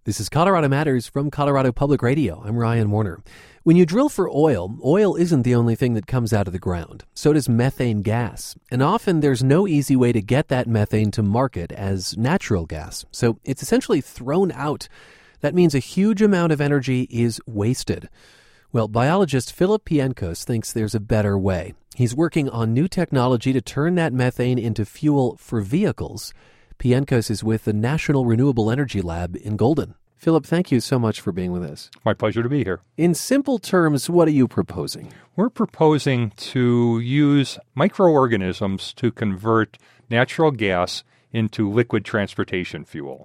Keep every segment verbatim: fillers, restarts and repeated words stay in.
This is Colorado Matters from Colorado Public Radio. I'm Ryan Warner. When you drill for oil, oil isn't the only thing that comes out of the ground. So does methane gas. And often there's no easy way to get that methane to market as natural gas. So it's essentially thrown out. That means a huge amount of energy is wasted. Well, biologist Philip Pienkos thinks there's a better way. He's working on new technology to turn that methane into fuel for vehicles. Pienkos is with the National Renewable Energy Lab in Golden. Philip, thank you so much for being with us. My pleasure to be here. In simple terms, what are you proposing? We're proposing to use microorganisms to convert natural gas into liquid transportation fuel.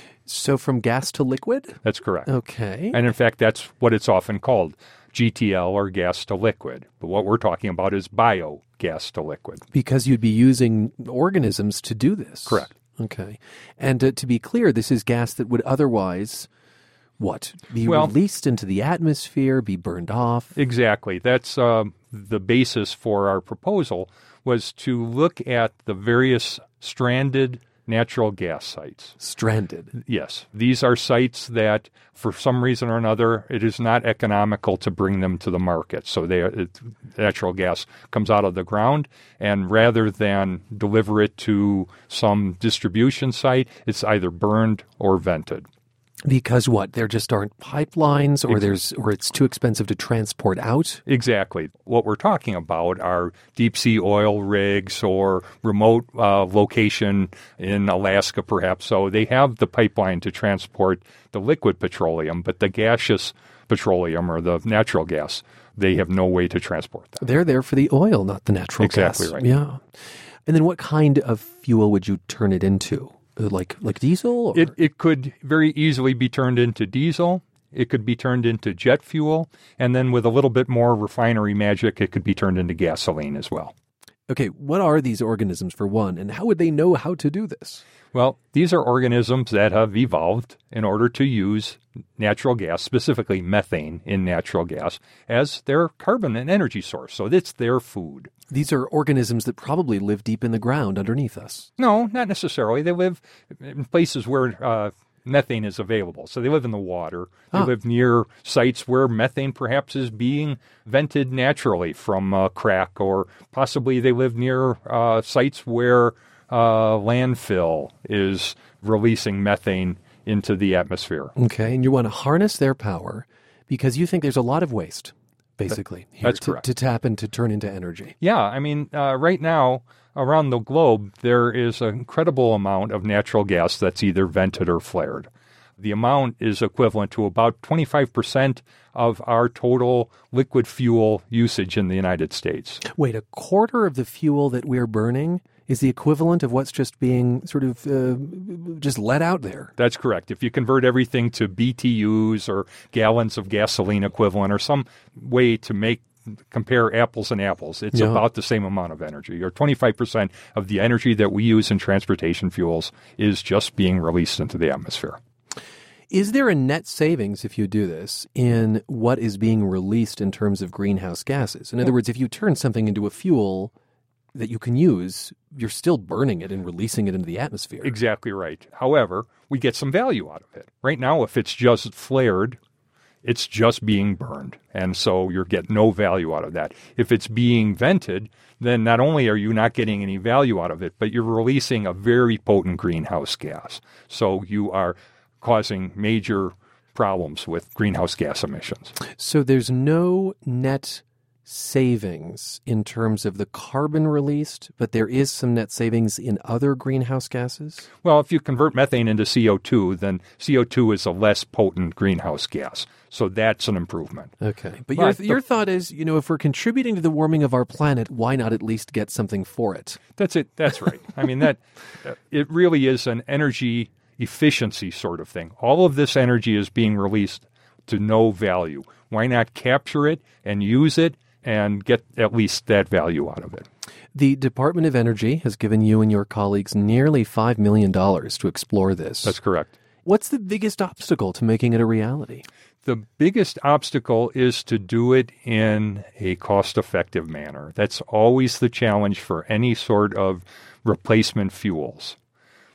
So from gas to liquid? That's correct. Okay. And in fact, that's what it's often called, G T L or gas to liquid. But what we're talking about is biogas to liquid. Because you'd be using organisms to do this. Correct. Okay. And uh, to be clear, this is gas that would otherwise, what, be well, released into the atmosphere, be burned off? Exactly. That's uh, the basis for our proposal, was to look at the various stranded natural gas sites. Stranded? Yes. These are sites that, for some reason or another, it is not economical to bring them to the market. So they, it, natural gas comes out of the ground, and rather than deliver it to some distribution site, it's either burned or vented. Because what? There just aren't pipelines, or there's, or it's too expensive to transport out? Exactly. What we're talking about are deep sea oil rigs or remote uh, location in Alaska, perhaps. So they have the pipeline to transport the liquid petroleum, but the gaseous petroleum or the natural gas, they have no way to transport that. They're there for the oil, not the natural exactly gas. Exactly right. Yeah. And then what kind of fuel would you turn it into? Like like diesel? Or? It it could very easily be turned into diesel. It could be turned into jet fuel. And then with a little bit more refinery magic, it could be turned into gasoline as well. Okay, what are these organisms, for one, and how would they know how to do this? Well, these are organisms that have evolved in order to use natural gas, specifically methane in natural gas, as their carbon and energy source. So it's their food. These are organisms that probably live deep in the ground underneath us. No, not necessarily. They live in places where uh, methane is available. So they live in the water. They ah. live near sites where methane perhaps is being vented naturally from a crack, or possibly they live near uh, sites where uh, landfill is releasing methane into the atmosphere. Okay, and you want to harness their power because you think there's a lot of waste, basically, here That's to, correct. to tap and to turn into energy. Yeah, I mean, uh, right now, around the globe, there is an incredible amount of natural gas that's either vented or flared. The amount is equivalent to about twenty-five percent of our total liquid fuel usage in the United States. Wait, a quarter of the fuel that we're burning is the equivalent of what's just being sort of uh, just let out there. That's correct. If you convert everything to B T Us or gallons of gasoline equivalent or some way to make compare apples and apples, it's yeah. about the same amount of energy. Or twenty-five percent of the energy that we use in transportation fuels is just being released into the atmosphere. Is there a net savings, if you do this, in what is being released in terms of greenhouse gases? In other words, if you turn something into a fuel that you can use, you're still burning it and releasing it into the atmosphere. Exactly right. However, we get some value out of it. Right now, if it's just flared, it's just being burned, and so you get no value out of that. If it's being vented, then not only are you not getting any value out of it, but you're releasing a very potent greenhouse gas. So you are causing major problems with greenhouse gas emissions. So there's no net savings in terms of the carbon released, but there is some net savings in other greenhouse gases? Well, if you convert methane into C O two, then C O two is a less potent greenhouse gas. So that's an improvement. Okay. But, But your, the, your thought is, you know, if we're contributing to the warming of our planet, why not at least get something for it? That's it. That's right. I mean, that uh, it really is an energy efficiency sort of thing. All of this energy is being released to no value. Why not capture it and use it and get at least that value out of it? The Department of Energy has given you and your colleagues nearly five million dollars to explore this. That's correct. What's the biggest obstacle to making it a reality? The biggest obstacle is to do it in a cost-effective manner. That's always the challenge for any sort of replacement fuels.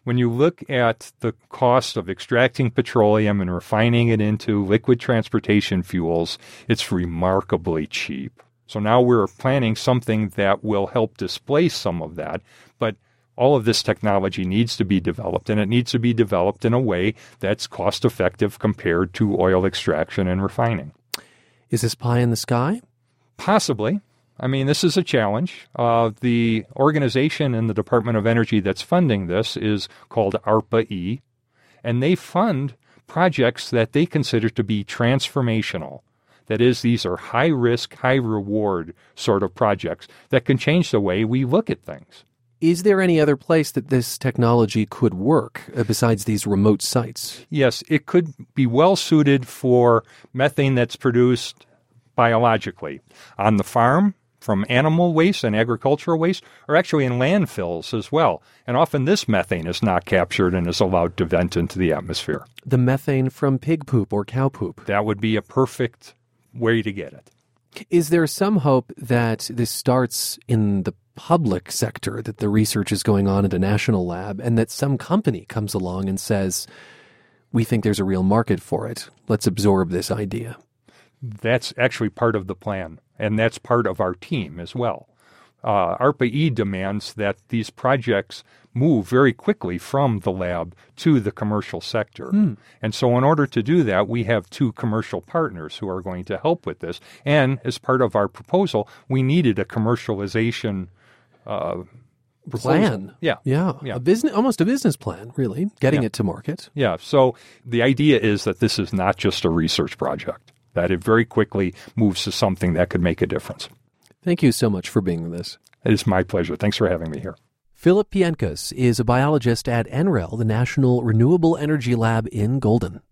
when you look at the cost of extracting petroleum and refining it into liquid transportation fuels, it's remarkably cheap. So now we're planning something that will help displace some of that, but all of this technology needs to be developed, and it needs to be developed in a way that's cost-effective compared to oil extraction and refining. Is this pie in the sky? Possibly. I mean, this is a challenge. Uh, the organization in the Department of Energy that's funding this is called ARPA-E, and they fund projects that they consider to be transformational. That is, these are high-risk, high-reward sort of projects that can change the way we look at things. Is there any other place that this technology could work uh, besides these remote sites? Yes, it could be well suited for methane that's produced biologically on the farm, from animal waste and agricultural waste, or actually in landfills as well. And often this methane is not captured and is allowed to vent into the atmosphere. The methane from pig poop or cow poop? That would be a perfect way to get it. Is there some hope that this starts in the public sector, that the research is going on at a national lab, and that some company comes along and says, we think there's a real market for it. Let's absorb this idea? That's actually part of the plan, and that's part of our team as well. Uh, ARPA-E demands that these projects move very quickly from the lab to the commercial sector. Mm. And so in order to do that, we have two commercial partners who are going to help with this. And as part of our proposal, we needed a commercialization uh, plan. Yeah. yeah. Yeah. A business, almost a business plan, really, getting yeah. it to market. Yeah. So the idea is that this is not just a research project, that it very quickly moves to something that could make a difference. Thank you so much for being with us. It is my pleasure. Thanks for having me here. Philip Pienkas is a biologist at N R E L, the National Renewable Energy Lab in Golden.